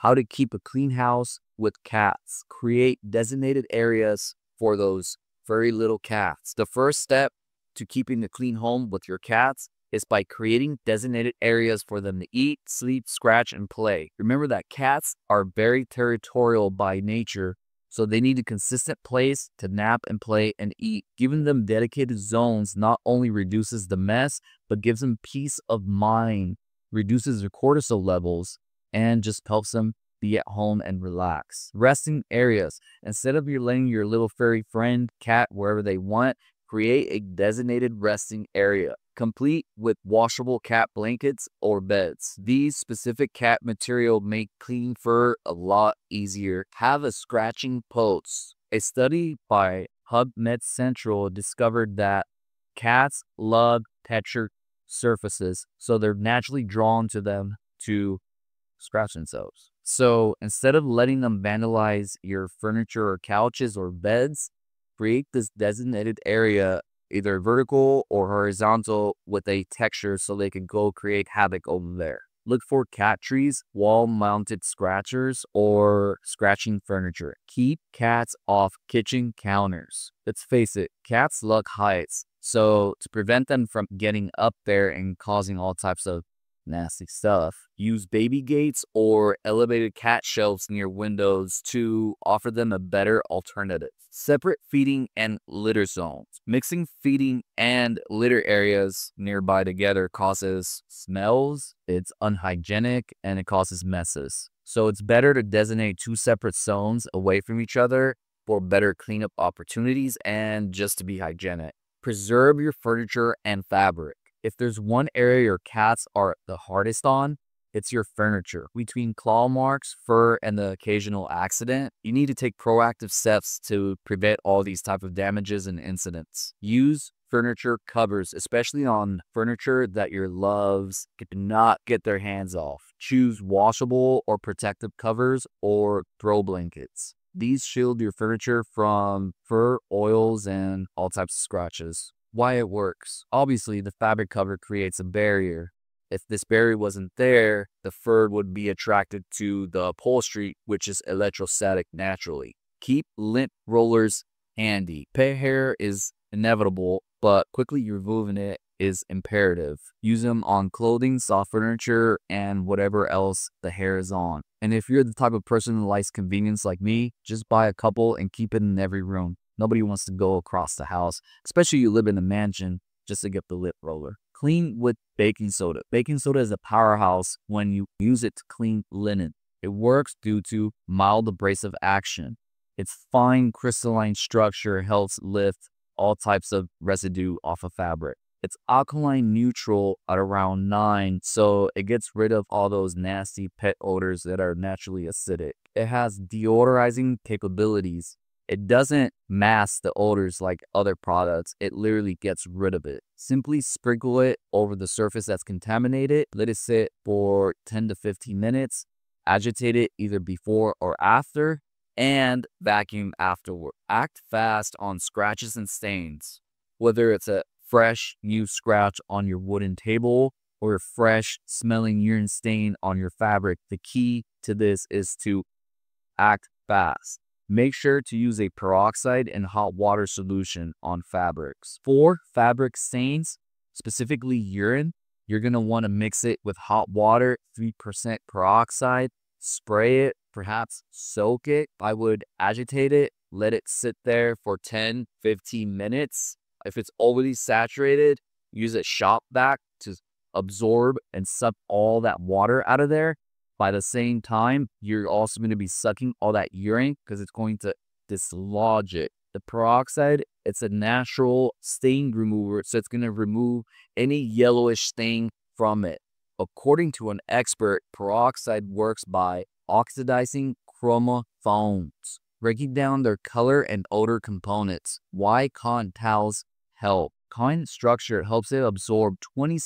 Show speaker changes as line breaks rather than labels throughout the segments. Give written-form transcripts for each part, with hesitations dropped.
How to keep a clean house with cats. Create designated areas for those furry little cats. The first step to keeping a clean home with your cats is by creating designated areas for them to eat, sleep, scratch, and play. Remember that cats are very territorial by nature, so they need a consistent place to nap and play and eat. Giving them dedicated zones not only reduces the mess, but gives them peace of mind, reduces their cortisol levels, and just helps them be at home and relax. Resting areas. Instead of you letting your little furry friend cat wherever they want, create a designated resting area, complete with washable cat blankets or beds. These specific cat material make cleaning fur a lot easier. Have a scratching post. A study by PubMed Central discovered that cats love textured surfaces, so they're naturally drawn to them to scratch themselves. So instead of letting them vandalize your furniture or couches or beds, create this designated area, either vertical or horizontal, with a texture so they can go create havoc over there. Look for cat trees, wall-mounted scratchers, or scratching furniture. Keep cats off kitchen counters. Let's face it, cats love heights. So to prevent them from getting up there and causing all types of nasty stuff, use baby gates or elevated cat shelves near windows to offer them a better alternative. Separate feeding and litter zones. Mixing feeding and litter areas nearby together causes smells, it's unhygienic, and it causes messes. So it's better to designate two separate zones away from each other for better cleanup opportunities and just to be hygienic. Preserve your furniture and fabric. If there's one area your cats are the hardest on, it's your furniture. Between claw marks, fur, and the occasional accident, you need to take proactive steps to prevent all these type of damages and incidents. Use furniture covers, especially on furniture that your loves cannot get their hands off. Choose washable or protective covers or throw blankets. These shield your furniture from fur, oils, and all types of scratches. Why it works. Obviously, the fabric cover creates a barrier. If this barrier wasn't there, the fur would be attracted to the upholstery, which is electrostatic naturally. Keep lint rollers handy. Pet hair is inevitable, but quickly removing it is imperative. Use them on clothing, soft furniture, and whatever else the hair is on. And if you're the type of person who likes convenience like me, just buy a couple and keep it in every room. Nobody wants to go across the house, especially you live in a mansion, just to get the lint roller. Clean with baking soda. Baking soda is a powerhouse when you use it to clean linen. It works due to mild abrasive action. Its fine crystalline structure helps lift all types of residue off of fabric. It's alkaline neutral at around 9, so it gets rid of all those nasty pet odors that are naturally acidic. It has deodorizing capabilities. It doesn't mask the odors like other products. It literally gets rid of it. Simply sprinkle it over the surface that's contaminated. Let it sit for 10 to 15 minutes. Agitate it either before or after, and vacuum afterward. Act fast on scratches and stains. Whether it's a fresh new scratch on your wooden table or a fresh smelling urine stain on your fabric, the key to this is to act fast. Make sure to use a peroxide and hot water solution on fabrics. For fabric stains, specifically urine, you're going to want to mix it with hot water, 3% peroxide, spray it, perhaps soak it. I would agitate it, let it sit there for 10-15 minutes. If it's already saturated, use a shop vac to absorb and suck all that water out of there. By the same time, you're also going to be sucking all that urine because it's going to dislodge it. The peroxide, it's a natural stain remover, so it's going to remove any yellowish stain from it. According to an expert, peroxide works by oxidizing chromophores, breaking down their color and odor components. Why cotton towels help? Cotton structure helps it absorb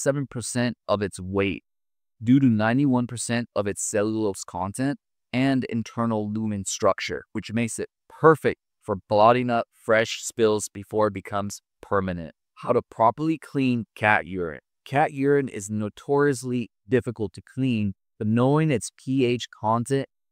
27% of its weight, due to 91% of its cellulose content and internal lumen structure, which makes it perfect for blotting up fresh spills before it becomes permanent. How to properly clean cat urine. Cat urine is notoriously difficult to clean, but knowing its pH content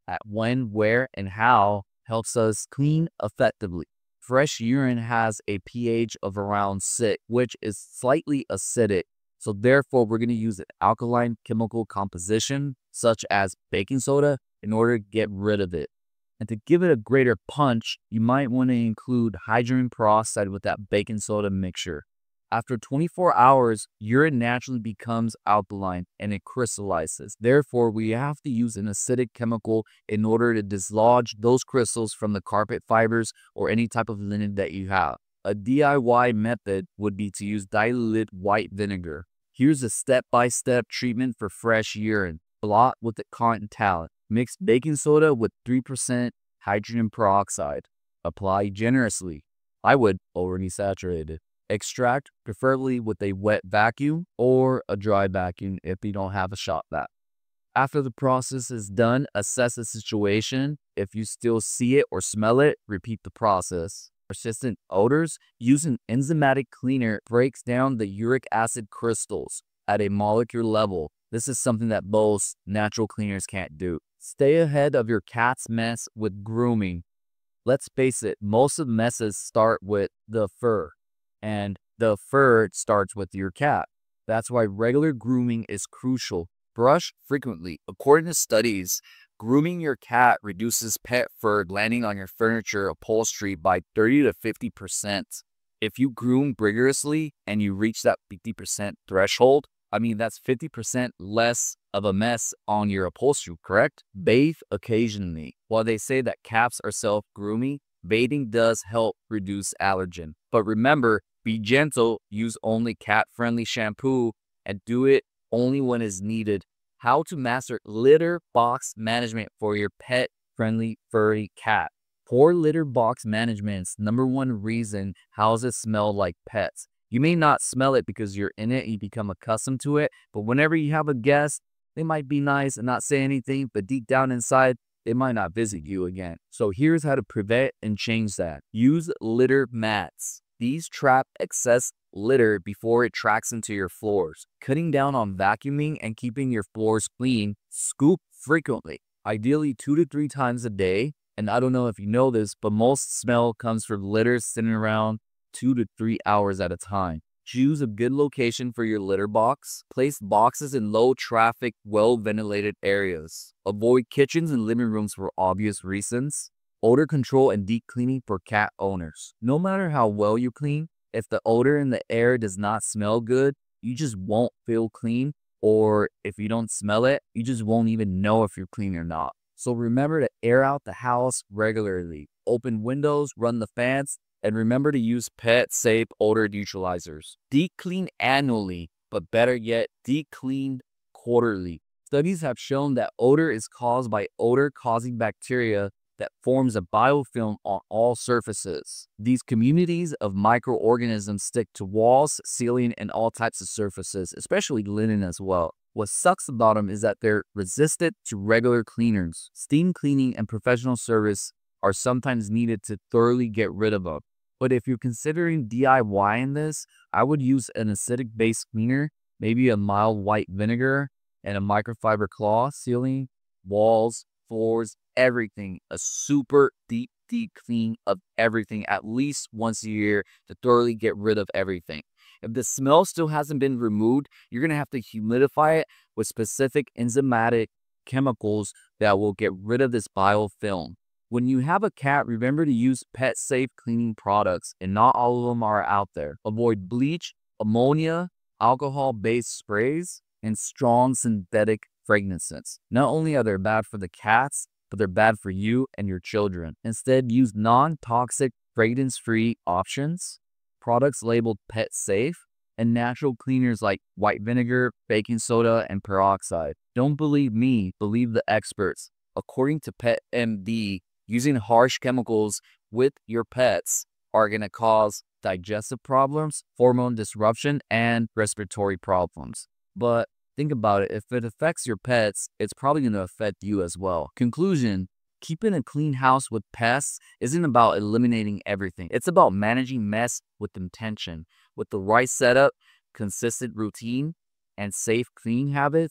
at when, where, and how helps us clean effectively. Fresh urine has a pH of around 6, which is slightly acidic. So therefore, we're going to use an alkaline chemical composition, such as baking soda, in order to get rid of it. And to give it a greater punch, you might want to include hydrogen peroxide with that baking soda mixture. After 24 hours, urine naturally becomes alkaline and it crystallizes. Therefore, we have to use an acidic chemical in order to dislodge those crystals from the carpet fibers or any type of linen that you have. A DIY method would be to use diluted white vinegar. Here's a step-by-step treatment for fresh urine. Blot with a cotton towel. Mix baking soda with 3% hydrogen peroxide. Apply generously. I would already saturate it. Extract, preferably with a wet vacuum or a dry vacuum if you don't have a shop vac. After the process is done, assess the situation. If you still see it or smell it, repeat the process. Persistent odors, using enzymatic cleaner breaks down the uric acid crystals at a molecular level. This is something that most natural cleaners can't do. Stay ahead of your cat's mess with grooming. Let's face it, most of the messes start with the fur. And the fur starts with your cat. That's why regular grooming is crucial. Brush frequently. According to studies, grooming your cat reduces pet fur landing on your furniture upholstery by 30 to 50%. If you groom rigorously and you reach that 50% threshold, that's 50% less of a mess on your upholstery, correct? Bathe occasionally. While they say that cats are self-grooming, bathing does help reduce allergen. But remember, be gentle, use only cat-friendly shampoo, and do it only when it's needed. How to master litter box management for your pet-friendly furry cat. Poor litter box management's #1 reason houses smell like pets. You may not smell it because you're in it and you become accustomed to it, but whenever you have a guest, they might be nice and not say anything, but deep down inside, they might not visit you again. So here's how to prevent and change that. Use litter mats. These trap excess litter before it tracks into your floors. Cutting down on vacuuming and keeping your floors clean. Scoop frequently, ideally 2 to 3 times a day. And I don't know if you know this, but most smell comes from litter sitting around 2 to 3 hours at a time. Choose a good location for your litter box. Place boxes in low traffic, well-ventilated areas. Avoid kitchens and living rooms for obvious reasons. Odor control and deep cleaning for cat owners. No matter how well you clean, if the odor in the air does not smell good, you just won't feel clean. Or if you don't smell it, you just won't even know if you're clean or not. So remember to air out the house regularly. Open windows, run the fans, and remember to use pet-safe odor neutralizers. Deep clean annually, but better yet, deep clean quarterly. Studies have shown that odor is caused by odor-causing bacteria that forms a biofilm on all surfaces. These communities of microorganisms stick to walls, ceiling, and all types of surfaces, especially linen as well. What sucks about them is that they're resistant to regular cleaners. Steam cleaning and professional service are sometimes needed to thoroughly get rid of them. But if you're considering DIYing this, I would use an acidic-based cleaner, maybe a mild white vinegar, and a microfiber cloth, ceiling, walls, floors, everything. A super deep clean of everything at least once a year to thoroughly get rid of everything. If the smell still hasn't been removed, you're going to have to humidify it with specific enzymatic chemicals that will get rid of this biofilm. When you have a cat, remember to use pet-safe cleaning products, and not all of them are out there. Avoid bleach, ammonia, alcohol-based sprays, and strong synthetic fragrances. Not only are they bad for the cats, but they're bad for you and your children. Instead, use non-toxic, fragrance-free options, products labeled pet-safe, and natural cleaners like white vinegar, baking soda, and peroxide. Don't believe me, believe the experts. According to PetMD, using harsh chemicals with your pets are going to cause digestive problems, hormone disruption, and respiratory problems. But think about it, if it affects your pets, it's probably going to affect you as well. Conclusion, keeping a clean house with pests isn't about eliminating everything. It's about managing mess with intention. With the right setup, consistent routine, and safe cleaning habits,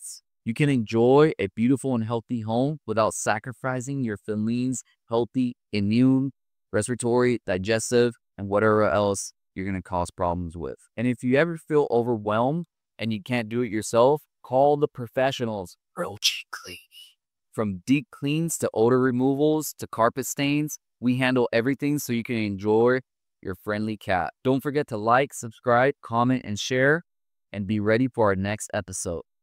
You can enjoy a beautiful and healthy home without sacrificing your feline's healthy, immune, respiratory, digestive, and whatever else you're going to cause problems with. And if you ever feel overwhelmed and you can't do it yourself, call the professionals. Roach Clean. From deep cleans to odor removals to carpet stains, we handle everything so you can enjoy your friendly cat. Don't forget to like, subscribe, comment, and share, and be ready for our next episode.